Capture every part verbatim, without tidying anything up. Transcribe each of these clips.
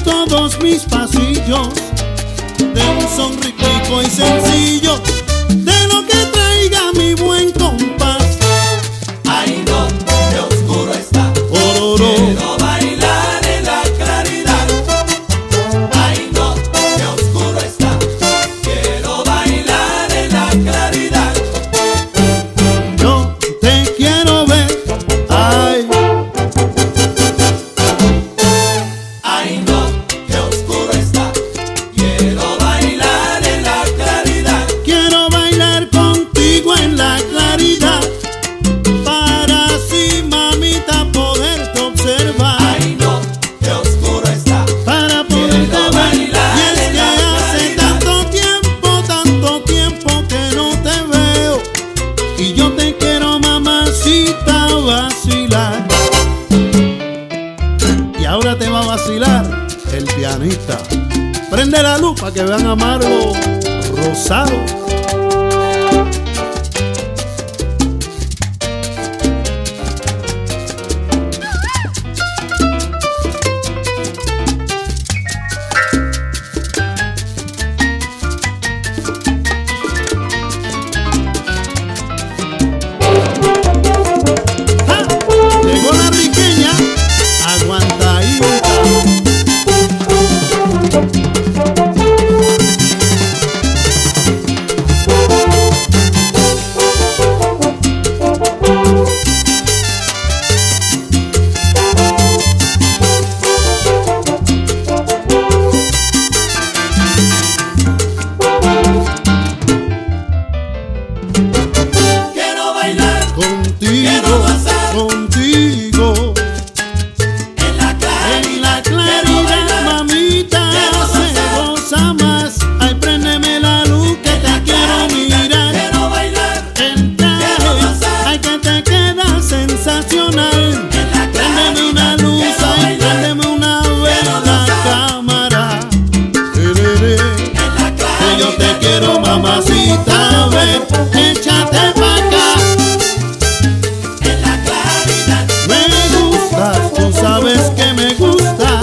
todos mis pasillos de un son rico y sencillo, de lo que traiga mi buen compás. Ay no, qué oscuro está. Ororo. Quiero bailar en la claridad. Ay no, qué oscuro está. Quiero bailar en la claridad. Yo te quiero ver, ay. Ay no, qué oscuro está. Quiero bailar en la claridad. Quiero bailar contigo en la claridad, para así, mamita, poderte observar. Ay no, qué oscuro está. Para poderte Quiero ver. bailar Y es en que la hace claridad. tanto tiempo, tanto tiempo que no te veo, y yo te quiero, mamacita, vacilar. Y ahora te va a vacilar el pianista. Prende la luz para que vean a Margo rosado. ¡Ja! Llegó la riqueña, aguantadita. Quiero bailar Contigo, Quiero gozar. contigo, en la en claridad. la Quiero claridad, bailar. mamita, Quiero se gozar. goza más. Ay, préndeme la luz que te quiero mirar. Quiero bailar En traje, Quiero gozar. ay, que te queda sensacional. en la Préndeme una claridad. luz, Quiero ay, bailar préndeme una vela, gozar. cámara. Tereré. en la Que yo te claridad. quiero, mamacita, ver, échate pa' acá. En la claridad. Me gustas, tú sabes que me gustas.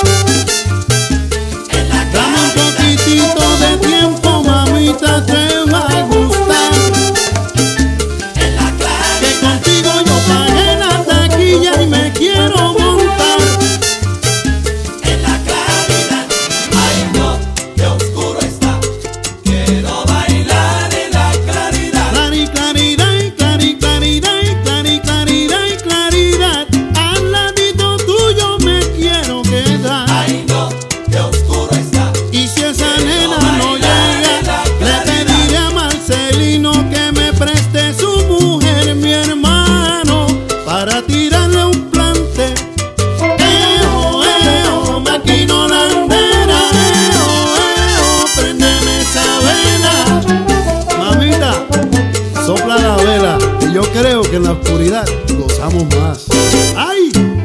En la Dame un claridad. poquitito de tiempo, mamita, te va a gustar. En la Que claridad. contigo yo pagué la taquilla y me quiero montar. En la claridad. Ay no, qué oscuro está. Quiero bailar en la claridad. Clari, claridad, y clari, claridad, y clari, claridad, y claridad. Al ladito tuyo me quiero quedar. Ay no, qué oscuro está. Y si esa nena no llega, le pediré a Marcelino que me preste su mujer, mi hermano, para tirarle un plante. Eo, eo, maquino landera, eo, eo, préndeme esa vela. Mamita, sopla la vela, que yo creo que en la oscuridad gozamos más. ¡Ay!